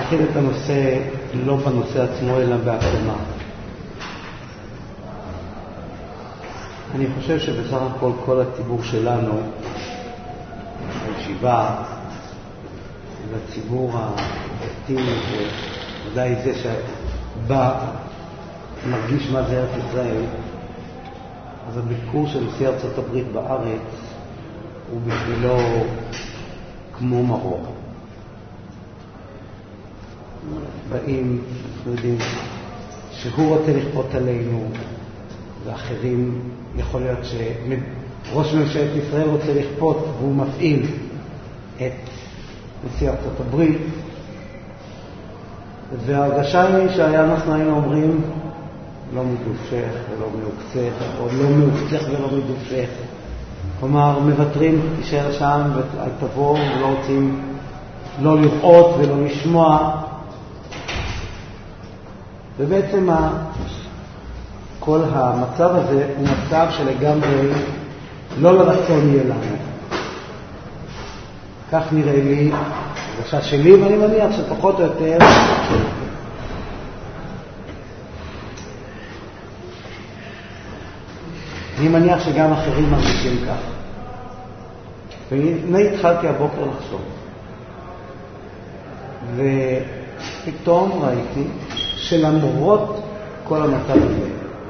נתחיל את הנושא לא בנושא עצמו אלא בהקדמה. אני חושב שבסך הכל כל הציבור שלנו, הישיבה, לציבור הדתי, ודאי זה שבא מרגיש מה זה ארץ ישראל, אז הביקור של נשיא ארצות הברית בארץ הוא בשבילו כמו מרור. באים, אנחנו יודעים, שהוא רוצה לכפות עלינו, ואחרים, יכול להיות שראש ממשלת ישראל רוצה לכפות והוא מפעיל את נשיא ארצות הברית, וההרגשה היא שאנחנו היינו אומרים לא מדופך ולא מאוקצך, או לא מאוקצך ולא מדופך. כלומר, מוותרים, תישאר שם ואל תבוא, ולא רוצים לא לראות ולא לשמוע. ובעצם כל המצב הזה הוא מצב שלגמרי לא לרצון יהיה לנו. כך נראה לי, הרגשה שלי, ואני מניח שפחות או יותר אני מניח שגם אחרים מרגישים כך. והנה התחלתי הבוקר לחשוב. ופתאום ראיתי שלמרות כל המצב הזה,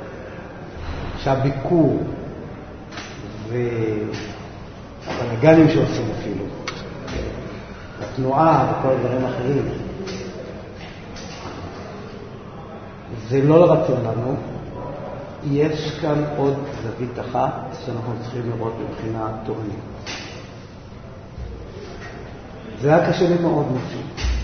שהביקור והבלגנים שעושים אפילו, התנועה וכל הדברים אחרים, זה לא לרצון לנו. יש כאן עוד זווית אחת שאנחנו צריכים לראות מבחינה תורנית. זה היה קשה לי מאוד נפשי.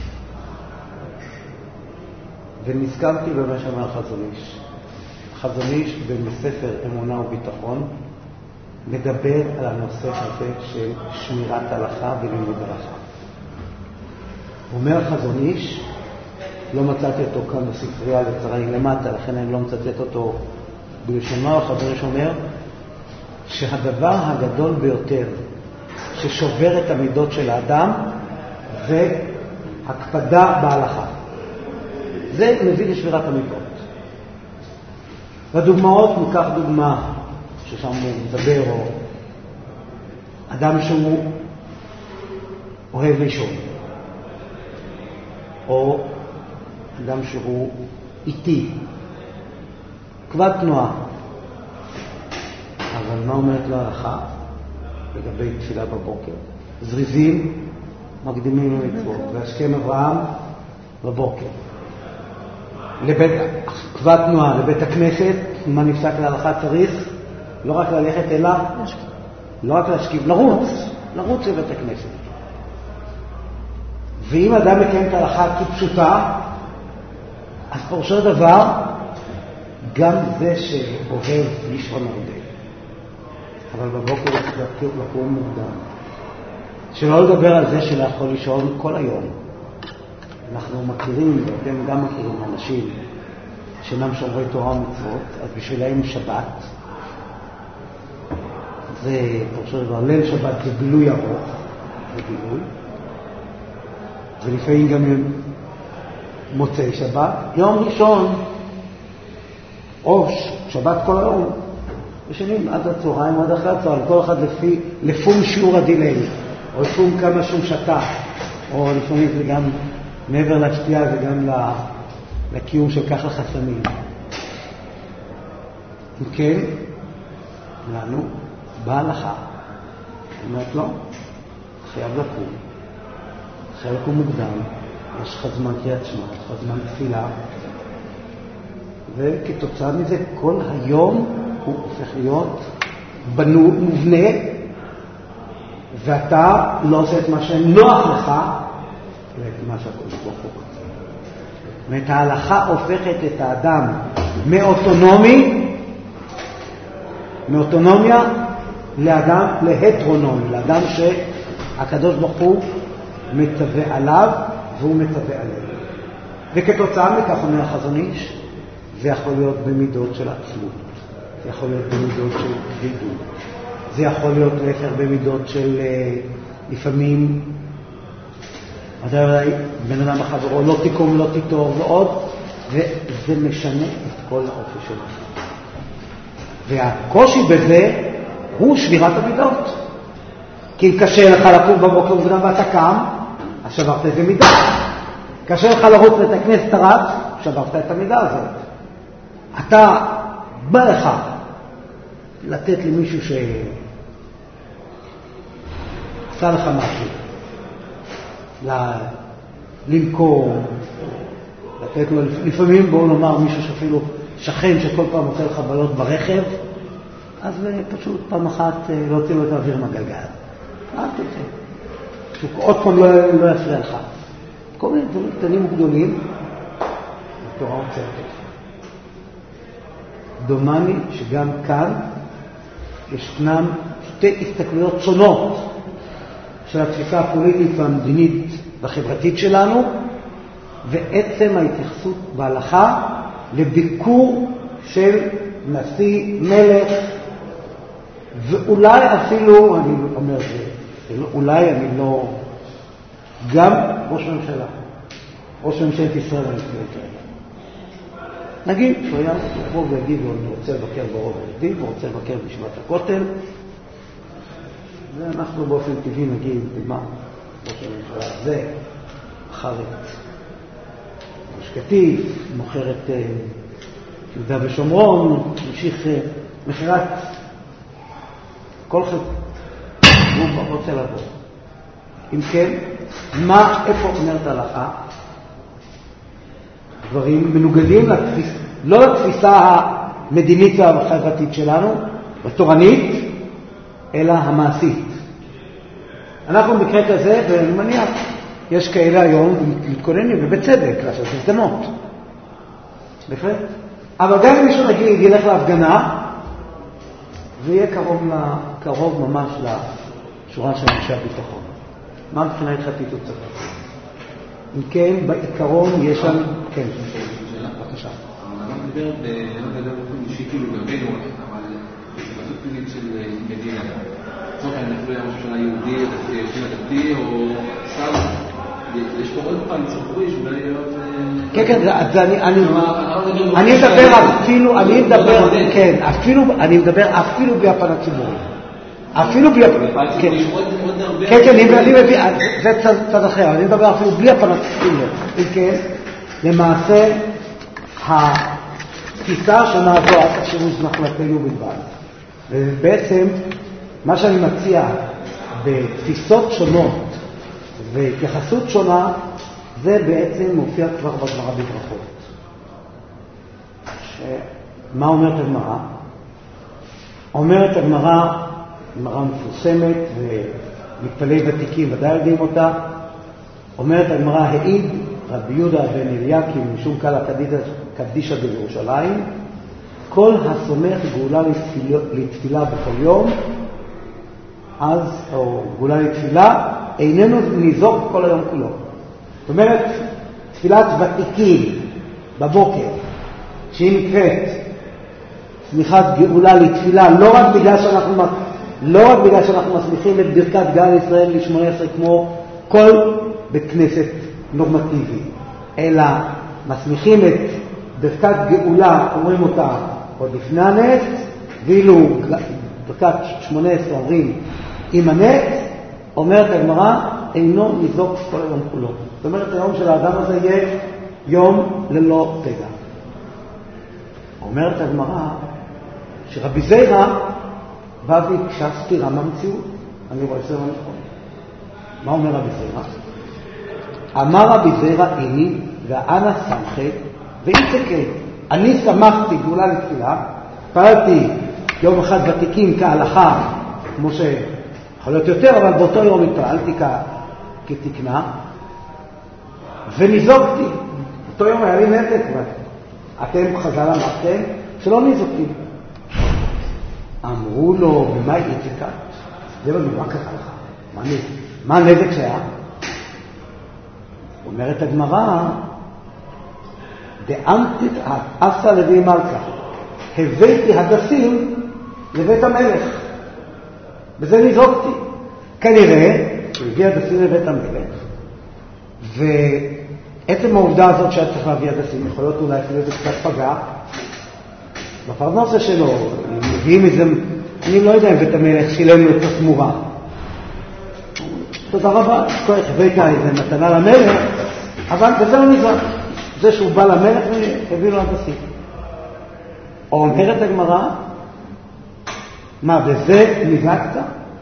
ונזכרתי במה שאמר חזון איש. חזון איש בספר אמונה וביטחון מדבר על הנושא הזה של שמירת הלכה ולימוד הלכה. הוא אומר חזון איש, לא מצאתי אותו כאן בספרייה לצערי למטה, לכן אני לא מצטט אותו בלשונו. חזון איש אומר שהדבר הגדול ביותר ששובר את המידות של האדם זה הקפדה בהלכה. זה מביא לשבירת המידות. והדוגמאות, ניקח דוגמה ששם הוא מדבר, או אדם שהוא אוהב לישון, או אדם שהוא איטי, כבד תנועה. אבל מה אומרת לו ההלכה לגבי תפילה בבוקר? זריזים מקדימים למצוות, והשכם אברהם בבוקר. כבד תנועה לבית הכנסת, מה נפסק להלכה? צריך לא רק ללכת אלא לא רק להשכיב, לרוץ לבית הכנסת. ואם אדם מקיים את ההלכה כפשוטה, אז פורשו דבר גם זה שאוהב לישון הרבה, אבל בבוקר הוא צריך לקום מוקדם. שלא לדבר על זה שלא יכול לישון כל היום. אנחנו מכירים, ואתם גם מכירים אנשים שאינם שומרי תורה ומצוות, אז בשבילם שבת זה פרשו דבר, ליל שבת זה גילוי ארוך, זה גילוי, ולפעמים גם מוצאי שבת, יום ראשון או שבת כל היום, ושנים עד הצהריים, עד אחרי הצהריים, כל אחד לפום שיעור הדילי, או לפום כמה שהוא שתה, או לפעמים זה גם מעבר לשתייה וגם לקיום של ככה חסמים. כן, לנו בהלכה, אומרת לו, חייב לקום מוקדם, יש לך זמן קריאת שמע, יש לך זמן תפילה, וכתוצאה מזה כל היום הוא הופך להיות מובנה, ואתה לא עושה את מה שנוח לך, ואת מה שהקודש ברוך הוא רוצה. זאת אומרת, ההלכה הופכת את האדם מאוטונומיה לאדם להטרונומי, לאדם שהקדוש ברוך הוא מצווה עליו והוא מצווה עליו. וכתוצאה מכך, אומר החזון איש, זה יכול להיות במידות של עצמות, זה יכול להיות במידות של כבדות, זה יכול להיות להפך במידות של לפעמים ודאי בן אדם החברו, לא תיקום, לא תיטור ועוד, וזה משנה את כל האופי שלו. והקושי בזה הוא שבירת המידות. כי אם קשה לך לקום בבוקר מוקדם ואתה קם, אז שברת איזה מידה. קשה לך לרוץ ואת הכנסת הרץ, שברת את המידה הזאת. אתה בא לך לתת למישהו שעשה לך משהו, למכור, לתת לו, לפעמים בואו נאמר מישהו שאפילו שכן שכל פעם עושה לך בלות ברכב, אז פשוט פעם אחת להוציא לו את האוויר מהגלגל. אל תצא. עוד פעם לא יפריע לך. כל מיני דברים קטנים וגדולים, התורה עוצרת. דומני שגם כאן ישנם שתי הסתכלויות שונות של התפיסה הפוליטית והמדינית והחברתית שלנו, ועצם ההתייחסות בהלכה לביקור של נשיא מלך, ואולי אפילו, אני אומר אולי אני לא, גם ראש ממשלת ישראל נגיד שהוא היה לבוא ויגיד לו אני רוצה לבקר ברוב היהודי הוא רוצה לבקר בישיבת הכותל, ואנחנו באופן טבעי נגיד מה ראש הממשלה הזה אחרת משקטי מוכר את יהודה ושומרון, ממשיך מחירת כל חלק, הוא רוצה לבוא. אם כן, איפה אומרת ההלכה? דברים מנוגדים לא לתפיסה המדינית והחברתית שלנו, התורנית, אלא המעשית. אנחנו במקרה כזה, ואני מניח, יש כאלה היום מתכוננים ובצדק לעשות הזדמנות. בהחלט. אבל גם אם מישהו נגיד ילך להפגנה, ויהיה קרוב ממש לשורה של אנשי הביטחון. מה מבחינה הלכתית הוא צריך? אם כן, בעיקרון יש שם... כן, בבקשה. אני מדבר באופן אישי כאילו גבינו, אבל התבטאות פנימית של מדינה. זאת אומרת, אנחנו לא ממשלה יהודית, דתי או סתם. יש פה עוד פעם ציבורי שאולי להיות... כן, אני מדבר אפילו, אני מדבר אפילו בלי הפן הציבורי. אפילו בלי הפן הציבורי. כן, זה צד אחר, אני מדבר אפילו בלי הפן הציבורי. כן, למעשה, התפיסה שנעזור עד השימוש נחלתנו בלבד. ובעצם, מה שאני מציע בתפיסות שונות והתייחסות שונה, זה בעצם מופיע כבר בגמרא בברכות. מה אומרת הגמרא? אומרת הגמרא, גמרא מפורסמת ומתפלי ותיקים ודאי יודעים אותה, אומרת הגמרא, העיד רבי יהודה בן אליקים משום קלא קדישא בירושלים, כל הסומך גאולה לתפילה בכל יום, אז, או גאולה לתפילה, איננו ניזוק כל היום כולו. זאת אומרת, תפילת ותיקים בבוקר, שהיא נקראת סמיכת גאולה לתפילה, לא רק בגלל שאנחנו מסמיכים את ברכת גאל ישראל ל-18 כמו כל בית כנסת נורמטיבי, אלא מסמיכים את ברכת גאולה, אומרים אותה עוד לפני הנס, ואילו ברכת 18 אומרים עם הנס, אומרת הגמרא, אינו ניזוק כל היום כולו. זאת אומרת, היום של האדם הזה יהיה יום ללא פגע. אומרת הגמרא, שרבי זירא בא והקשה סתירה מהמציאות. אני רואה סתירה נכון. מה אומר רבי זירא? אמר רבי זירא איני, ואנה סמכת, ואיצקה. אני שמחתי גאולה לתפילה, פעלתי יום אחד ותיקים כהלכה, כמו יכול להיות יותר, אבל באותו יום התפעלתי כתקנה, וניזוקתי. באותו יום היה לי נתק, אתם חז"ל אמרתם שלא ניזוקתי. אמרו לו, במה יצקת? זה לא נורא ככה לך. מה הנזק שהיה? אומרת הגמרא, דאמתית עשה לוי מלכה, הבאתי הדסים לבית המלך. בזה ניזוקתי. כנראה, הוא הגיע דסים לבית המלך, ועצם העובדה הזאת שהיה צריך להביא הדסים, יכול להיות אולי אפילו זה קצת פגע בפרנסה שלו, מביאים איזה, אני לא יודע אם בית המלך שילם לו את התמורה. תודה רבה, הבאת איזה מתנה למלך, אבל בזה לא נזרק. זה שהוא בא למלך והביא לו הדסים. אומרת הגמרא, מה, בזה נזרקת?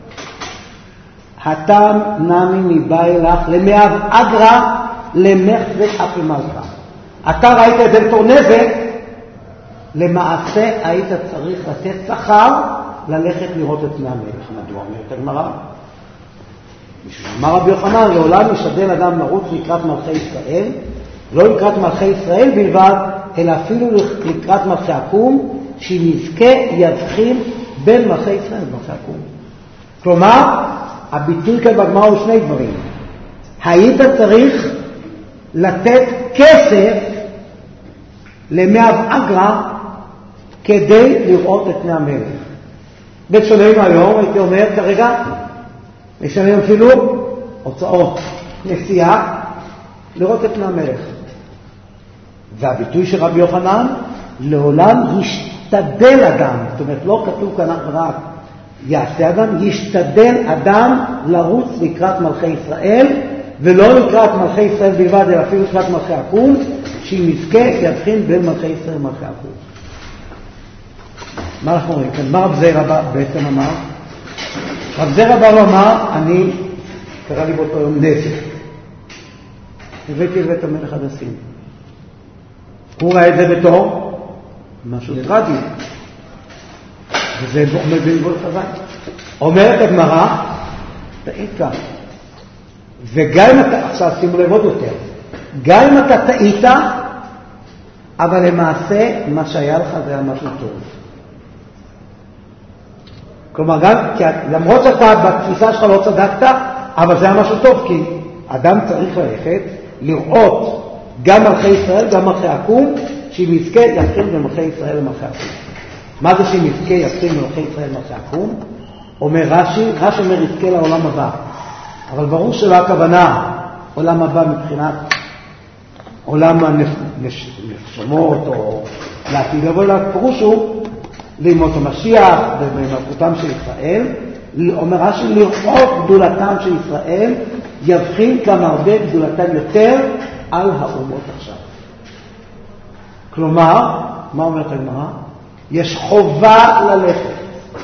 הטעם נמי מבאי לך למאב אגרא למחזק אף מלכה. אתה ראית את זה בתור נזק, למעשה היית צריך לתת שכר ללכת לראות את פני המלך. מדוע אומרת הגמרא? אמר רבי יוחנן, לעולם ישתדל אדם לרוץ לקראת מלכי ישראל, לא לקראת מלכי ישראל בלבד, אלא אפילו לקראת מלכי עקום, שנזכה יבחין בין מלכי ישראל ומלכי עקום. כלומר, הביטוי כאן בגמרא הוא שני דברים. היית צריך לתת כסף למאב אגרא כדי לראות את פני המלך. בשונה מהיום הייתי אומר כרגע, משלם אפילו הוצאות נסיעה לראות את פני המלך. והביטוי של רבי יוחנן, לעולם ישתדל אדם, זאת אומרת לא כתוב כאן רק יעשה אדם, ישתדל אדם לרוץ לקראת מלכי ישראל, ולא לקראת מלכי ישראל בלבד, אלא אפילו לקראת מלכי עקום, שאם נזכה יבחין בין מלכי ישראל ומלכי עקום. מה אנחנו רואים כאן? מה רב זרע בעצם אמר? רב זרע בא ואמר, אני, קרא לי באותו יום נזק. הבאתי לבית המלך הדסים. הוא ראה את זה בתור משהו טרגי. וזה עומד בלבול חזק. אומרת הגמרא, טעית כאן. וגם אם אתה, עכשיו שימו לב עוד יותר, גם אם אתה טעית, אבל למעשה מה שהיה לך זה היה משהו טוב. כלומר, למרות שאתה בתפיסה שלך לא צדקת, אבל זה היה משהו טוב, כי אדם צריך ללכת, לראות גם מלכי ישראל, גם מלכי עקום, שאם יזכה יבחין בין מלכי ישראל ומלכי עקום. מה זה שאם יזכה יבחין בין מלכי ישראל ומלכי עקום? אומר רש"י אומר יזכה לעולם הבא. אבל ברור שלא הכוונה עולם הבא מבחינת עולם הנשמות או לעתיד, אבל הפירוש הוא לימות המשיח ובמלכותם של ישראל. אומר רש"י, לראות גדולתם של ישראל יבחין כמה הרבה גדולתם יותר על האומות עכשיו. כלומר, מה אומרת הגמרא? יש חובה ללכת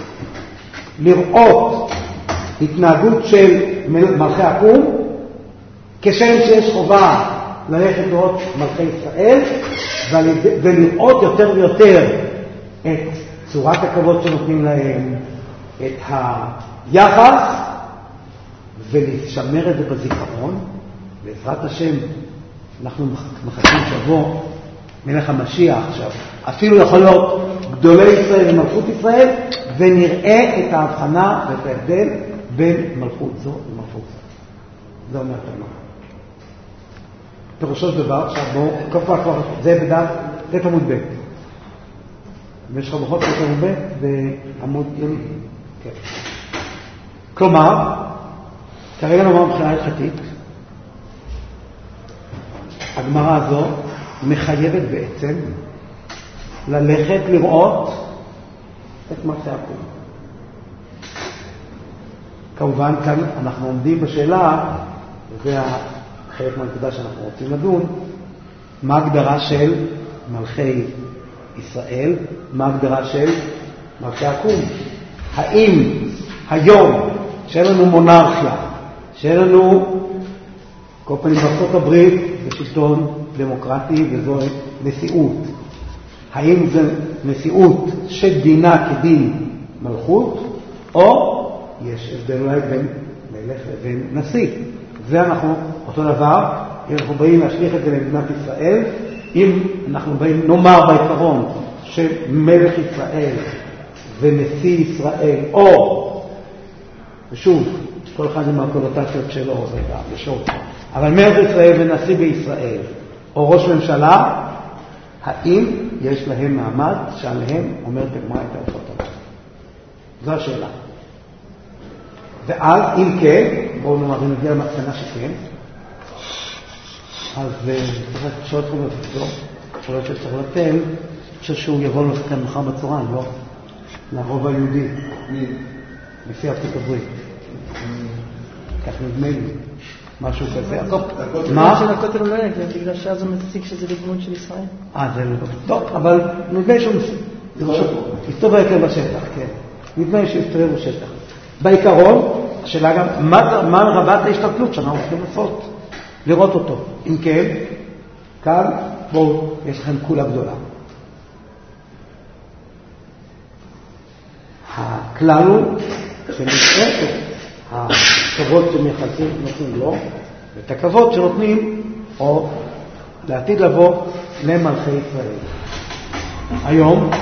לראות התנהגות של מלכי עקום, כשם שיש חובה ללכת לראות מלכי ישראל, ולראות יותר ויותר את צורת הכבוד שנותנים להם, את היחס, ולשמר את זה בזיכרון. בעזרת השם אנחנו מחכים שבוא מלך המשיח עכשיו, אפילו יכול להיות גדולי ישראל ומלכות ישראל, ונראה את ההבחנה ואת ההבדל בין מלכות זו ומלכות זו. זה אומר את הגמרא. פירושו של דבר, עכשיו בואו, כבר זה בדף, זה עמוד ב'. ויש לך בכל זאת עמוד ב' ועמוד ימי. כן. כלומר, כרגע נאמר מבחינה הלכתית, הגמרא הזו מחייבת בעצם ללכת לראות את מלכי עקום. כמובן כאן אנחנו עומדים בשאלה, וזה חלק מהנקודה שאנחנו רוצים לדון, מה ההגדרה של מלכי ישראל, מה ההגדרה של מלכי עקום. האם היום שאין לנו מונרכיה, שאין לנו כל פנים בארצות הברית זה שלטון דמוקרטי וזו נשיאות, האם זה נשיאות שדינה כדין מלכות, או יש הבדל אולי בין מלך לבין נשיא. זה אנחנו אותו דבר, אם אנחנו באים להשליך את זה למדינת ישראל, אם אנחנו באים נאמר בעיקרון שמלך ישראל ונשיא ישראל, או ושוב כל אחד עם הקונוטציות שלו זה גם בשעות, אבל מלך ישראל ונשיא בישראל או ראש ממשלה, האם יש להם מעמד שעליהם אומרת הגמרא את ההלכות האלה? זו השאלה. ואז אם כן, בואו נאמר נגיע למסקנה שכן, אז צריך לשאול אתכם אותו, יכול להיות שצריך לתת, אני חושב שהוא יבוא לכאן מחר בצהריים, לא? לרוב היהודי. לפי ארצות הברית. כך נדמה לי. משהו כזה. מה? של הכותל הוא לא יגיע, בגלל שאז הוא מציג שזה בדמות של ישראל. זה לא טוב, אבל נדמה לי שהוא מסתובב יותר בשטח, כן. נדמה לי שהוא מסתובב בשטח. בעיקרון, השאלה גם, מה רבת ההשתתלות שאנחנו צריכים לעשות? לראות אותו. אם כן, כאן, בואו, יש לכם כולה גדולה. הכלל הוא שנצטרך הכבוד שמייחסים נותנים לו, ואת הכבוד שנותנים, או לעתיד לבוא, למלכי ישראל. היום...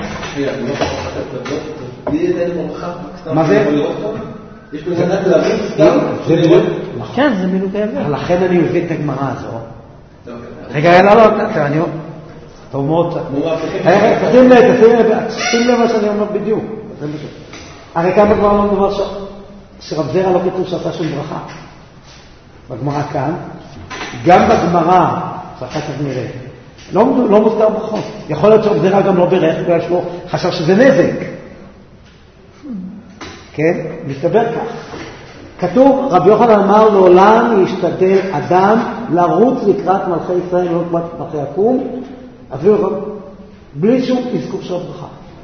מה זה? יש פה זנת להבין? כן, זה מילוק היבר. לכן אני מביא את הגמרא הזו. רגע, לא, אני... טוב מאוד. תשים לב מה שאני אומר בדיוק. הרי כמה כבר לא מדבר שרב זרע לא כתוב שעשה שום ברכה. בגמרא כאן, גם בגמרא, שאחר כך נראה, לא מוזכר ברכות. יכול להיות שרב זרע גם לא ברך, בגלל שהוא חשב שזה נזק. כן? מסתבר כך. כתוב, רבי יוחנן אמר, לעולם ישתדל אדם לרוץ לקראת מלכי ישראל, לא לקראת מלכי יקום, אפילו בלי שום אזכור של הברכה.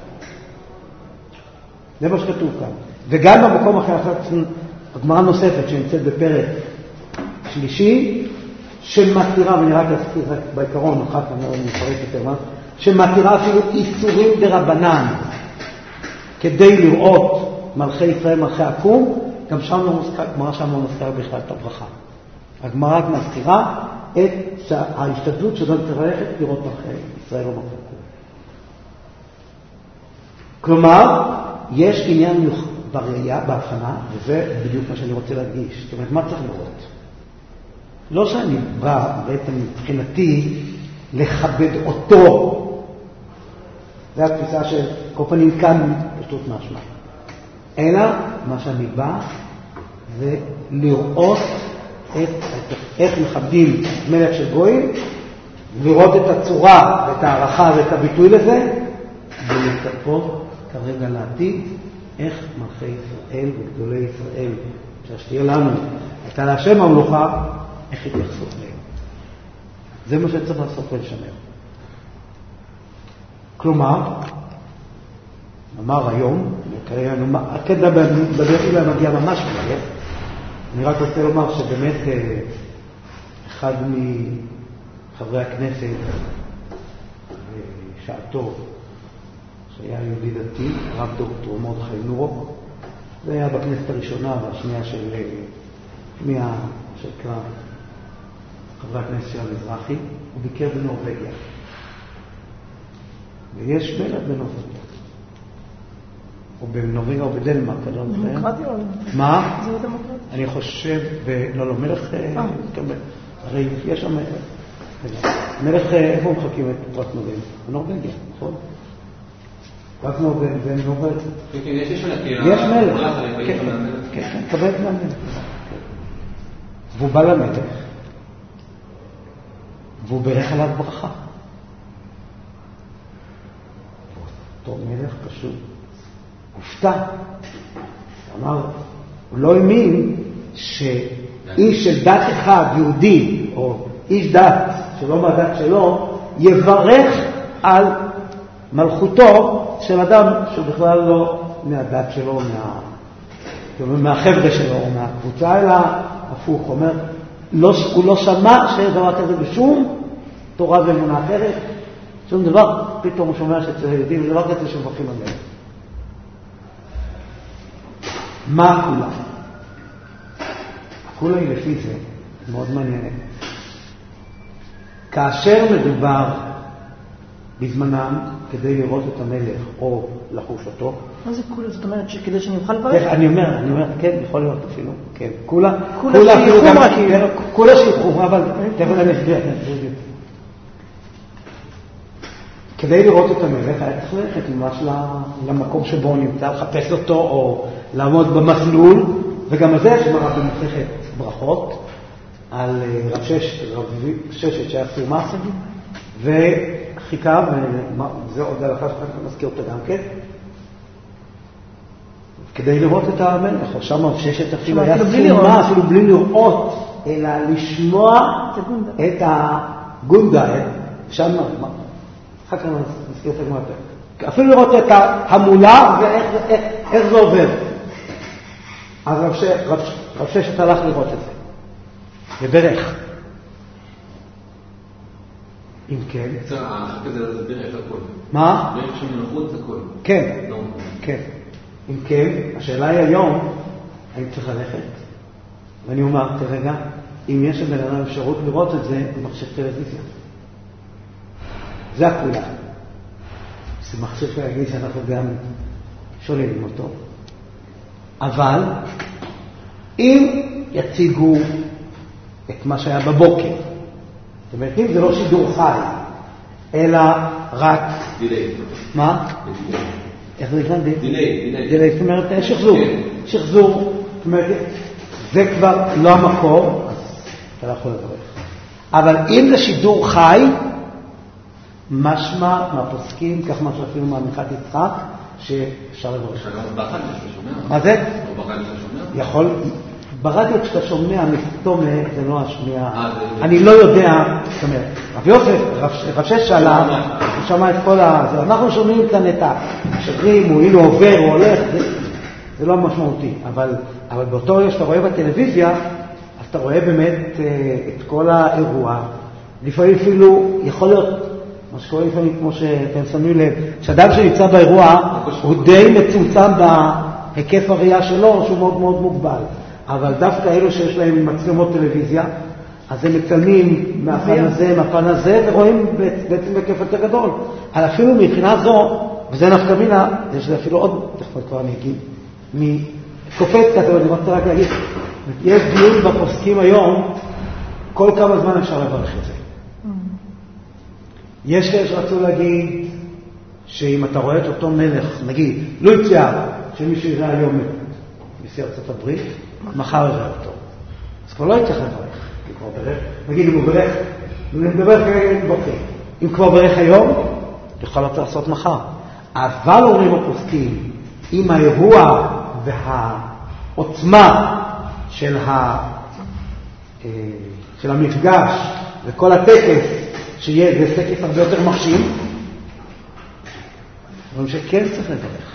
זה מה שכתוב כאן. וגם במקום אחר, הגמרא נוספת שנמצאת בפרק שלישי, שמתירה, ואני רק אזכיר בעיקרון, אחת אני מפרק יותר מה, שמתירה אפילו איסורים דרבנן, כדי לראות מלכי ישראל, מלכי יקום, גם שם לא מוזכר, הגמרא שם לא מוזכר בכלל את הברכה. הגמרא רק מזכירה את ההשתדלות שזאת תלכת לראות מלכי ישראל ומלכי יקום. כלומר, יש עניין בראייה, בהבחנה, וזה בדיוק מה שאני רוצה להדגיש. זאת אומרת, מה צריך לראות? לא שאני בא בעצם מבחינתי לכבד אותו. זה התפיסה של כל פנים כאן פשוט משמע. אלא מה שאני בא זה לראות איך מכבדים מלך של גויים, לראות את הצורה ואת הערכה ואת הביטוי לזה, ולצפות כרגע לעתיד איך מלכי ישראל וגדולי ישראל, שהשתהיה לנו, הייתה להשם המלוכה, איך התייחסות להם. זה מה שצריך לעשות ולשמר. כלומר, אמר היום, הקטע בדרך כלל מגיע ממש מהר, אני רק רוצה לומר שבאמת אחד מחברי הכנסת שעתו, שהיה יהודי דתי, הרב דוקטור מרדכי נורו, זה היה בכנסת הראשונה והשנייה של חברי הכנסת של המזרחי, הוא ביקר בנורווגיה. ויש מלך בנורווגיה. או בנורווגיה או בדנמרק, אני לא זוכר. דמוקרטיה או לא? מה? זה לא דמוקרטיה? אני חושב, לא, מלך, הרי יש שם מלך, איפה מחכים את פרס נובל? בנורווגיה, נכון? רק נורווגיה, בנורווגיה. יש מלך. כן, קבל את המלך. והוא בא למלך, והוא ברך עליו ברכה. אותו מלך פשוט הופתע. אמר, הוא לא האמין שאיש של דת אחד, יהודי, או איש דת שלא מהדת שלו, יברך על מלכותו של אדם שהוא בכלל לא מהדת שלו, מהחבר'ה שלו, או מהקבוצה, אלא הפוך. אומר, הוא לא שמע שיש דבר כזה בשום תורה ואמונה אחרת, שום דבר, פתאום הוא שומע שאצל היהודים, זה דבר כזה שמברכים עליהם. מה הכולה? הכולה היא לפי זה, מאוד מעניינת. כאשר מדובר בזמנם כדי לראות את המלך או לחוש אותו. מה זה כולה? זאת אומרת שכדי שאני אוכל לברך? אני אומר, כן, יכול להיות אפילו, כן. כולה שייחום רק. כולה שייחום, אבל תכף אני אסביר. כדי לראות את המלך היה צריך ללכת ממש למקום שבו הוא נמצא, לחפש אותו או לעמוד במסלול, וגם הזה יש גמרא במסכת ברכות, על רב ששת שהיה סומה, וחיכה, וזה עוד הלכה שאתה מזכיר אותה גם כן, כדי לראות את המלך, או שם רב ששת אפילו היה סומה, אפילו בלי לראות, אלא לשמוע את הגונדה, שם, אחר כך נזכיר את הגמרא, אפילו לראות את ההמולה ואיך זה עובר. אז רב ששת הלך לראות את זה, וברך. אם כן. החלק הזה זה ברך הכל. מה? ברך של מלכות זה הכל. כן, כן. אם כן, השאלה היא היום, האם צריך ללכת? ואני אומר, כרגע, אם יש לבן אדם אפשרות לראות את זה, במחשב טלוויזיה. זה הכולה. זה מחשב להגיד שאנחנו גם שוללים אותו. אבל, אם יציגו את מה שהיה בבוקר, זאת אומרת, אם זה לא שידור חי, אלא רק... דילי. מה? איך זה נקרא? דילי. זאת אומרת, שחזור. שחזור. זאת אומרת, זה כבר לא המקור, אז אתה לא יכול לברך. אבל אם זה שידור חי, משמע מהפוסקים, כך מה שאפילו מהמחת יצחק, שאפשר לברך. ברדיו שאתה שומע? מה זה? או ברדיו שאתה שומע? יכול. ברדיו כשאתה שומע מסתומה, זה לא השמיע. אני לא יודע, זאת אומרת, רב יוסף, רב שש שאלה, הוא שמע את כל זה. אנחנו שומעים כאן את השגרים, הוא אילו עובר או הולך, זה לא משמעותי. אבל באותו רגע שאתה רואה בטלוויזיה, אז אתה רואה באמת את כל האירוע. לפעמים אפילו יכול להיות, מה שקורה לפעמים, כמו שאתם שמים לב, שאדם שנמצא באירוע, הוא די מצומצם בהיקף הראייה שלו, שהוא מאוד מאוד מוגבל. אבל דווקא אלו שיש להם מצלמות טלוויזיה, אז הם מצלמים מהפן הזה, מהפן הזה, ורואים בעצם בכיף יותר גדול. אבל אפילו מבחינה זו, וזה נפקא מינה, יש זה אפילו עוד, תכף כבר אני אגיד, מקופץ כתוב, אני רוצה רק להגיד, יש דיון בפוסקים היום, כל כמה זמן אפשר לברך את זה. יש כאלה שרצו להגיד, שאם אתה רואה את אותו מלך, נגיד, לא יציאה, שמישהו יראה היום נשיא ארצות הברית, מחר יראה אותו. אז כבר לא יצטרך לברך. נגיד, אם הוא ברך, אם כבר ברך היום, יוכל לא לעשות מחר. אבל אומרים הפוסקים, עם האירוע והעוצמה של המפגש וכל הטקס, שיהיה זה טקס הרבה יותר מרשים, אומרים שכן צריך לברך.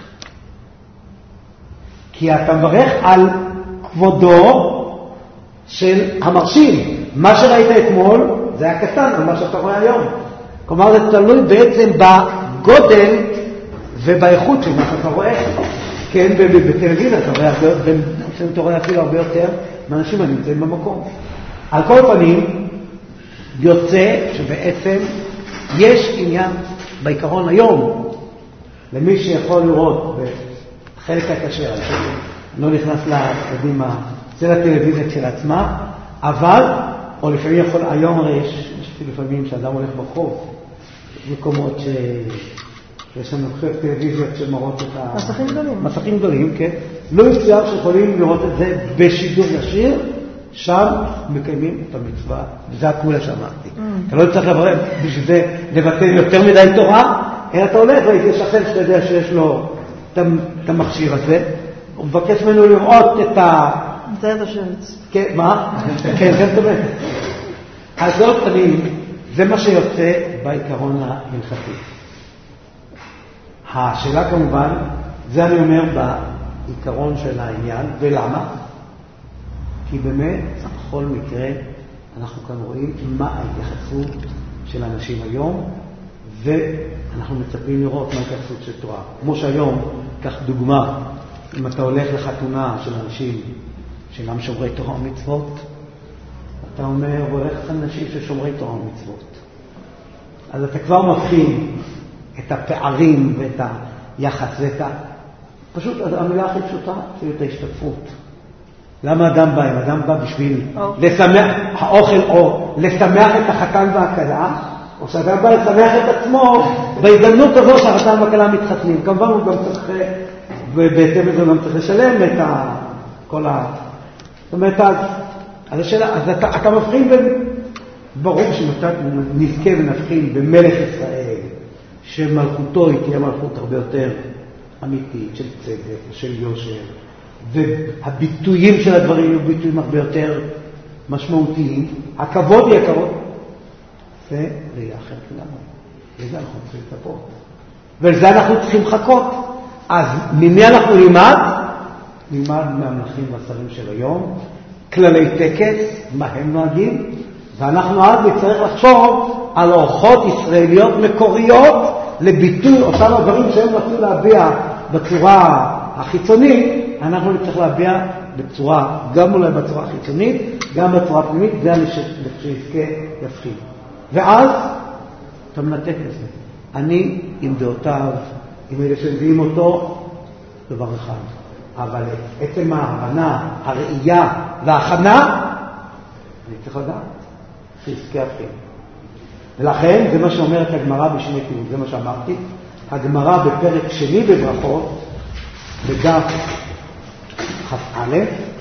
כי אתה מברך על כבודו של המרשים. מה שראית אתמול זה היה קטן על מה שאתה רואה היום. כלומר, זה תלוי בעצם בגודל ובאיכות של מה שאתה רואה. כן, בטלוויזיה אתה רואה אפילו הרבה יותר מאנשים הנמצאים במקום. על כל פנים, יוצא שבעצם יש עניין בעיקרון היום, למי שיכול לראות בחלק הקשר, לא נכנס לקדימה, זה לטלוויזיה של עצמה, אבל, או לפעמים יכול, היום הרי יש לפעמים שאדם הולך ברחוב, מקומות שיש לנו טלוויזיות שמראות את מסכים גדולים. מסכים גדולים, כן. לא יצויר שיכולים לראות את זה בשידור ישיר, שם מקיימים את המצווה, וזה הכולה שאמרתי. אתה לא צריך לברך בשביל זה לבטל יותר מדי תורה, אלא אתה הולך ויש אחר שאתה יודע שיש לו את המכשיר הזה, הוא מבקש ממנו לראות את זה את השרץ. כן, מה? כן, זה טוב. אז זאת זה מה שיוצא בעיקרון ההלכתי. השאלה כמובן, זה אני אומר בעיקרון של העניין, ולמה? כי באמת, בכל מקרה, אנחנו כאן רואים מה ההתייחסות של אנשים היום, ואנחנו מצפים לראות מה ההתייחסות של תורה. כמו שהיום, כך דוגמה, אם אתה הולך לחתונה של אנשים שאינם שומרי תורה ומצוות, אתה אומר, הולך אנשים ששומרי תורה ומצוות. אז אתה כבר מבחין את הפערים ואת היחס ואת פשוט המילה הכי פשוטה, זה את ההשתתפות. למה אדם בא? אם אדם בא בשביל לשמח האוכל או לשמח את החתן והכלה, או שאדם בא לשמח את עצמו, בהזדמנות הזו שהחתן והכלה מתחתנים. כמובן הוא גם צריך, ובהתאם לזה הוא גם צריך לשלם את כל זאת אומרת, אז השאלה, אז אתה מבחין בין, ברור שנזכה ונבחין במלך ישראל, שמלכותו היא תהיה מלכות הרבה יותר אמיתית, של צדק, של יושר, והביטויים של הדברים יהיו ביטויים הרבה יותר משמעותיים, הכבוד יהיה כבוד, זה ראייה אחרת לגמרי. לזה אנחנו צריכים לצפות. ולזה אנחנו צריכים לחכות. אז ממי אנחנו נלמד? נלמד מהמלכים והשרים של היום, כללי טקס, מה הם נוהגים, ואנחנו אז נצטרך לחשוב על אורחות ישראליות מקוריות לביטוי אותם הדברים שהם רצו להביע בצורה החיצונית, אנחנו נצטרך להביע בצורה, גם אולי בצורה החיצונית, גם בצורה פנימית, זה שיזכה יפחיד. ואז אתה מנתק לזה. אני עם דעותיו, עם אלה שמביאים אותו, דבר אחד. אבל עצם ההבנה, הראייה וההכנה, אני צריך לדעת, שיזכה יפחיד. ולכן זה מה שאומרת הגמרא בשני טיעונים, זה מה שאמרתי. הגמרא בפרק שני בברכות, בדף כ"א,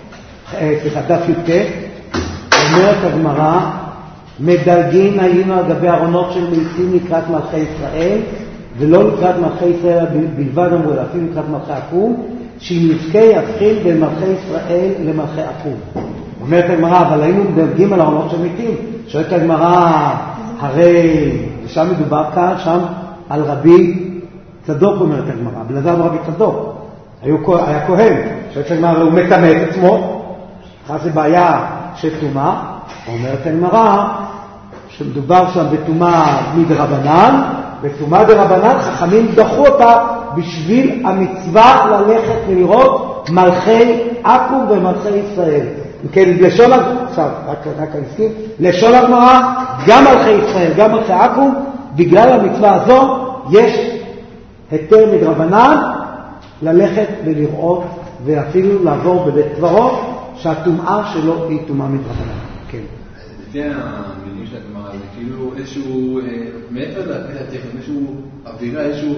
דף י"ט, אומרת הגמרא, מדלגין היינו על גבי ארונות של מיצים לקראת מלכי ישראל, ולא לקראת מלכי ישראל בלבד אמרו, אלא אפילו לקראת מלכי עקום, שאם נזכה יבחין בין מלכי ישראל למלכי עקום. אומרת הגמרא, אבל היינו מדלגים על ארונות של מיצים. שואלת הגמרא, הרי שם מדובר כאן, שם על רבי צדוק, אומרת הגמרא, בלעזר רבי צדוק. היה כהן, שואלת הגמרא, הוא מטמא את עצמו, אחרי זה בעיה של טומאה, אומרת הגמרא, שמדובר שם בטומאה מדרבנן, בטומאה דרבנן חכמים דחו אותה בשביל המצווה ללכת ולראות מלכי עכו"ם ומלכי ישראל. כן, לשון עכשיו, רק אני לשון הגמרא, גם מלכי ישראל, גם מלכי עכו"ם, בגלל המצווה הזו יש היתר מדרבנן ללכת ולראות ואפילו לעבור בבית קברות שהטומאה שלו היא טומאה מדרבנן. כן. לפי המילים של הגמרא, זה כאילו איזשהו, מעבר לטכן, איזשהו אווירה, איזשהו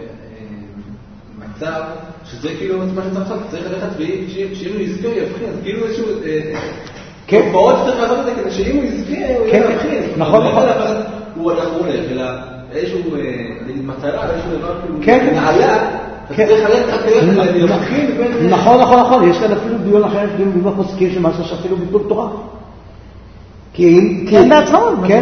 מצב, שזה כאילו מה שצריך לעשות, צריך ללכת שאם הוא יזכה יבחין, אז כאילו איזשהו תופעות שצריך לעשות את זה כדי שאם הוא יזכה הוא יבחין. נכון, נכון. הוא הולך, אלא איזשהו מטרה, איזשהו דבר כאילו נעלה, אתה צריך ללכת יבחין. נכון, נכון, נכון. יש כאן אפילו דיון אחר, דיון במה פוסקים שמשהו שאפילו ביטול תורה. הם בעצמם,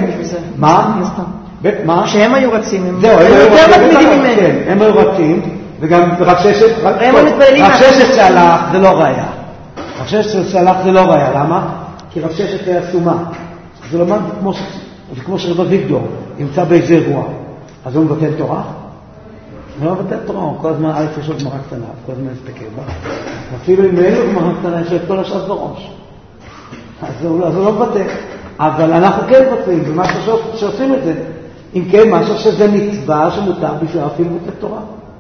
מה? שהם היו רצים, הם יותר מתמידים ממנו. הם היו רצים, וגם רק ששת שהלך זה לא ראיה. רק ששת שהלך זה לא ראיה, למה? כי רק ששת היה סומה. זה לא כמו שרב אביגדור ימצא באיזה אירוע, אז הוא מבטל תורה? הוא לא מבטל תורה, הוא כל הזמן יש לו גמרא קטנה, כל הזמן מסתכל בה. אפילו אם אין לו גמרא קטנה, יש לו את כל השעת בראש. אז הוא לא מבטל. אבל אנחנו כן מבטלים, זה משהו שעושים את זה. אם כן, משהו שזה מצווה שמותר בשביל אפילו לתת תורה.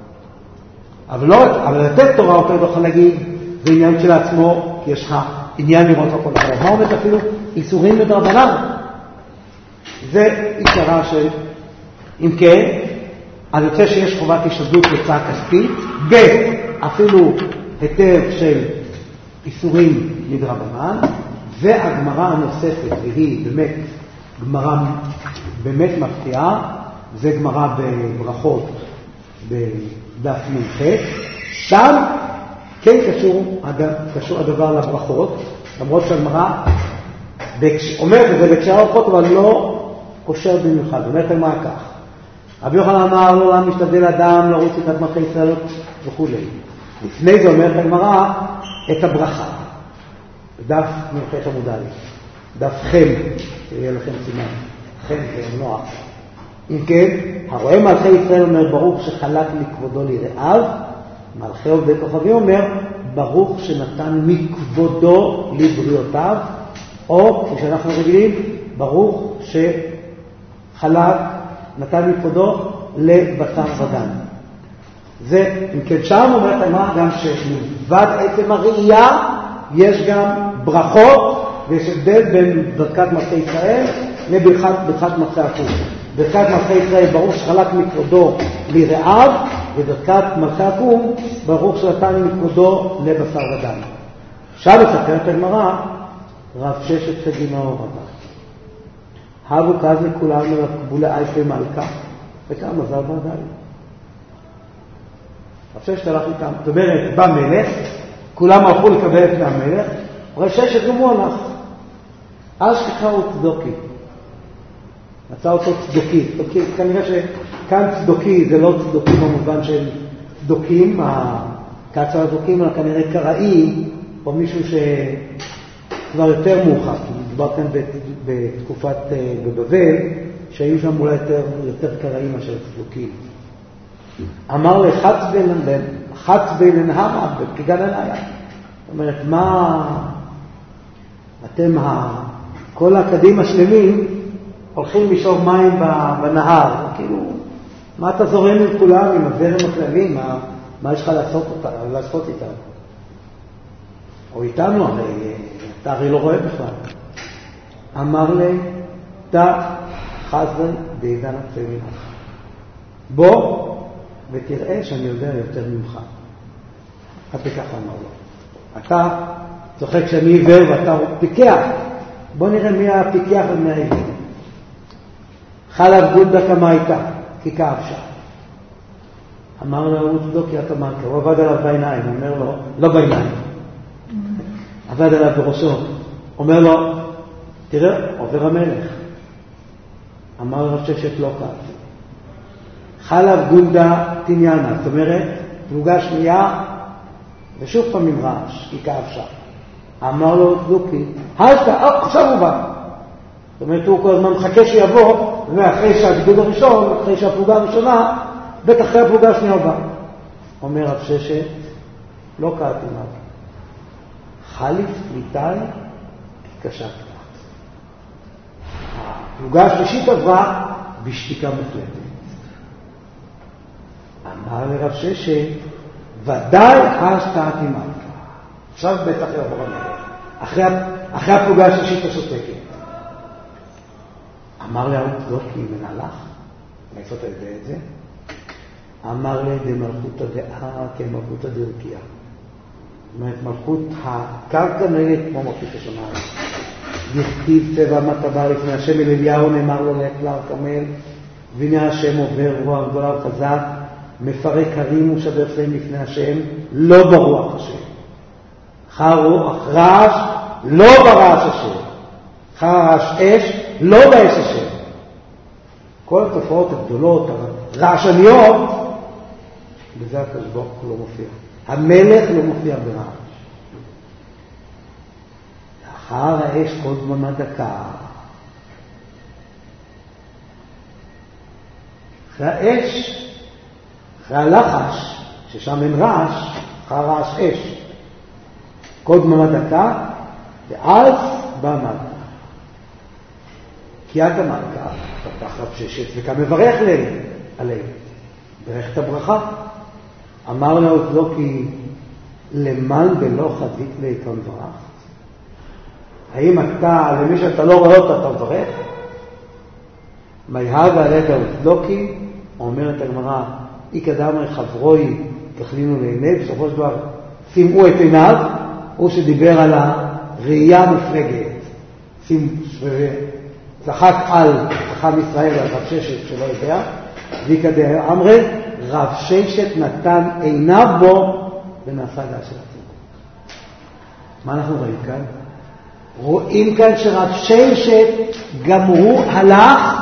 אבל לתת תורה, אתה יכול להגיד, זה עניין של עצמו, כי יש לך עניין לראות הכל. אבל מה אומרת אפילו איסורים מדרבנן? זה עיקרה של, אם כן, אז יוצא שיש חובת השתדלות לצעה כספית, אפילו היתר של איסורים מדרבנן, והגמרא הנוספת, והיא באמת גמרא באמת מפתיעה, זה גמרא בברכות בדף מ"ח, שם כן קשור הדבר לברכות, למרות שהגמרא אומרת את זה בהקשר הברכות, אבל לא קושר במיוחד. אומרת הגמרא כך, רבי יוחנן אמר לא משתדל אדם לרוץ לקראת מלכי ישראל וכו'. לפני זה אומרת הגמרא את הברכה. דף מ"ח עמוד א', דף חם, שיהיה לכם סימן, חם זה נוח. אם כן, הרואה מלכי ישראל אומר ברוך שחלק מכבודו ליראיו, מלכי עובדי כוכבים אומר ברוך שנתן מכבודו לבריאותיו, או כפי שאנחנו רגילים, ברוך שחלק, נתן מכבודו לבשר ודם. זה, אם כן, שם אומרת הגמרא גם שמלבד עצם הראייה, יש גם ברכות, ויש הבדל בין ברכת מלכי ישראל לברכת מלכי עכו"ם. ברכת מלכי ישראל ברוך שחלק מכבודו ליראיו, וברכת מלכי עכו"ם ברוך שנתן מכבודו לבשר ודם. עכשיו מספרת הגמרא רב ששת סגינו רבה. הבו כזה כולם לקבולה אלפי מלכה, וכמה מזל בעדיין. רב ששת הלך איתם, זאת אומרת, בא מלך, כולם הלכו לקבל את המלך, רב ששת גם הוא הלך. אז שקראו צדוקי. מצא אותו צדוקי. כנראה שכאן צדוקי זה לא צדוקי במובן של צדוקים, כעצר הצדוקים, אלא כנראה קראי, או מישהו שכבר יותר מאוחר, כי מדובר כאן בתקופת בבבל, שהיו שם אולי יותר קראיים מאשר צדוקים. אמר לחץ בין המה, בפקיגן עליה. זאת אומרת, מה אתם, כל הקדים השלמים, הולכים לשאוב מים בנהר, כאילו, מה אתה זורם עם כולם, עם הזרם הכללי, מה יש לך לעשות איתם? או איתנו, אתה הרי לא רואה בכלל. אמר לי, אתה חזן בעידן הפמינה. בוא ותראה שאני יודע יותר ממך. עד ככה אמר לו. אתה צוחק שאני עיוור ואתה פיקח. בוא נראה מי הפיקח ומי העיוור. חלב גולדה כמה הייתה, כי כאבשה. אמר לו, הוא צדוקי, אתה מלכה, הוא עבד עליו בעיניים, הוא אומר לו, לא בעיניים, עבד עליו בראשו, אומר לו, תראה, עובר המלך. אמר לו, ששת לא כאב. חלב גולדה תניאנה, זאת אומרת, פלוגה שנייה, ושוב פעם עם רעש, כי כאבשה. אמר לו, צדוקי, עכשיו הוא בא. זאת אומרת, הוא כל הזמן מחכה שיבוא, ואחרי שהגדוד הראשון, אחרי שהפלוגה הראשונה, בטח אחרי הפלוגה השנייה בא. אומר רב ששת, לא קראתי מה. חליף ליטאי, כי קשה קטעת. הפלוגה השלישית עברה בשתיקה מוחלטת. אמר לרב ששת, ודאי השתעתי מלכה. עכשיו בטח יעבור המלך. אחרי הפלוגה השלישית השותקת. אמר לי, צדוקי מנהלך, מאיפה אתה יודע את זה? אמר לי, דמלכות הדעה כמלכות הדרכיה. זאת אומרת, מלכות הקרקע נראית כמו מלכות השמיים. יכתיב צבע מטבע לפני השם אל אליהו, נאמר לו להר כרמל, והנה השם עובר רוח גדולה וחזק, מפרק הרים ושבר סלעים לפני השם, לא ברוח השם. חרוך רעש, לא ברעש השם. חרש אש, לא באש השם. כל התופעות הגדולות, הרעשניות, בזה הקדוש ברוך הוא לא מופיע. המלך לא מופיע ברעש. לאחר האש כל דממה דקה. אחרי האש, אחרי הלחש, ששם אין רעש, אחרי הרעש אש. כל דממה דקה, ואז בא מלכה. כי את המלכה, פתח רב ששת, וכאן מברך עליהם. ברך את הברכה. אמר לו צדוקי, למען בלא חזית כאן ברך? האם אתה, למי שאתה לא רואה אותה, אתה מברך? מיהב עליך צדוקי, אומרת הגמרא, אי קדם חברוי ככלינו לעיני, בסופו של דבר שימעו את עיניו, הוא שדיבר על הראייה המפלגת. צחק על חכם ישראל, על רב ששת שלא יודע, ויקדם אמרי, רב ששת נתן עיניו בו ונעשה גאה של הציבור. מה אנחנו רואים כאן? רואים כאן שרב ששת גם הוא הלך,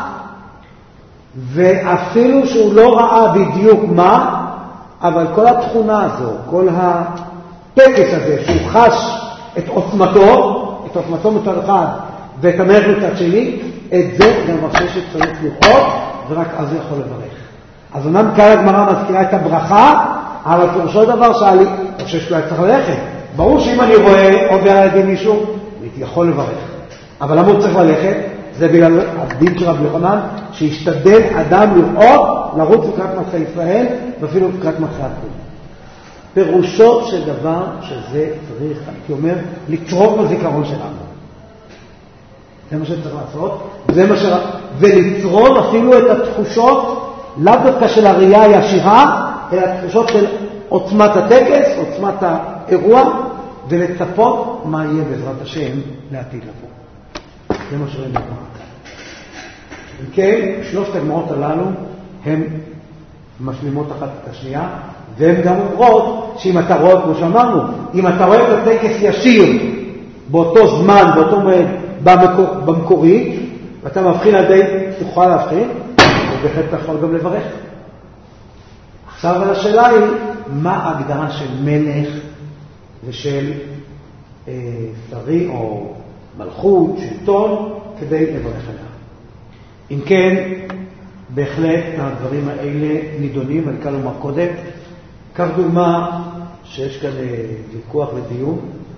ואפילו שהוא לא ראה בדיוק מה, אבל כל התכונה הזו, כל הטקס הזה שהוא חש את עוצמתו מצד אחד, ואת המלך מצד שני, את זה גם רב ששת צריך לראות, ורק אז הוא יכול לברך. אז אומנם כאן הגמרא מזכירה את הברכה, אבל פירושו דבר שאלי, רב ששת לא היה צריך ללכת. ברור שאם אני רואה עובר על ידי מישהו, אני יכול לברך. אבל למה הוא צריך ללכת? זה בגלל הדין של רבי יוחנן, שישתדל אדם לראות, לרוץ לקראת מלכי ישראל, ואפילו לקראת מלכי הכול. פירושו של דבר שזה צריך, הייתי אומר, לצרוך בזיכרון שלנו. זה מה שצריך לעשות, ולצרוך אפילו את התחושות, לאו דווקא של הראייה הישירה, אלא התחושות של עוצמת הטקס, עוצמת האירוע, ולצפות מה יהיה בעזרת השם לעתיד לבוא. זה מה שראינו כאן. אם כן, שלושת הגמרות הללו הן משלימות אחת את השנייה, והן גם אומרות שאם אתה רואה, כמו שאמרנו, אם אתה רואה את הטקס ישיר באותו זמן, באותו מועד, במקורי, ואתה מבחין על די, תוכל להבחין, ובהחלט אתה יכול גם לברך. עכשיו השאלה היא, מה ההגדרה של מלך ושל שרי או מלכות, שלטון, כדי לברך עליה? אם כן, בהחלט הדברים האלה נידונים, אני כאן לומר קודם. כך דוגמה שיש כאן ויכוח ודיון.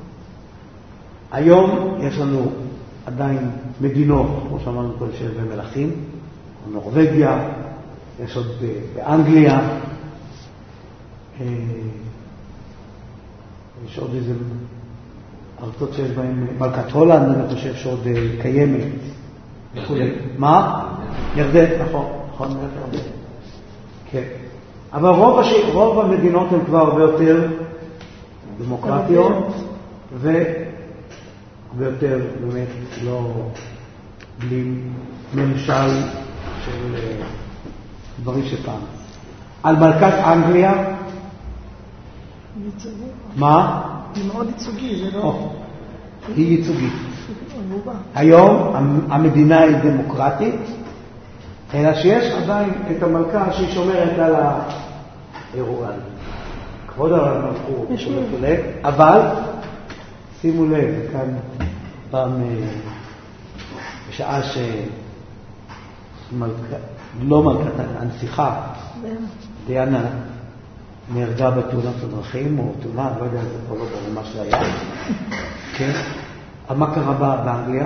היום יש לנו עדיין מדינות, כמו שאמרנו כל של מלכים, נורווגיה, יש עוד באנגליה, יש עוד איזה ארצות שיש בהן, מלכת הולנד, אני חושב שעוד קיימת. מה? ירדן, נכון, ירדן. כן. אבל רוב המדינות הן כבר הרבה יותר דמוקרטיות, והרבה יותר באמת לא בלי ממשל של דברים שפעם. על מלכת אנגליה? ייצוגי. מה? היא מאוד ייצוגי, זה לא... היא ייצוגית. היום המדינה היא דמוקרטית, אלא שיש עדיין את המלכה שהיא שומרת על האירוע. כבוד המלכות, אבל שימו לב, כאן פעם בשעה לא מלכת, הנסיכה, דיאנה, נהרגה בתאונת הדרכים, או תאונה, לא יודע, זה כבר לא ברמה שהיה. כן? מה קרה באנגליה?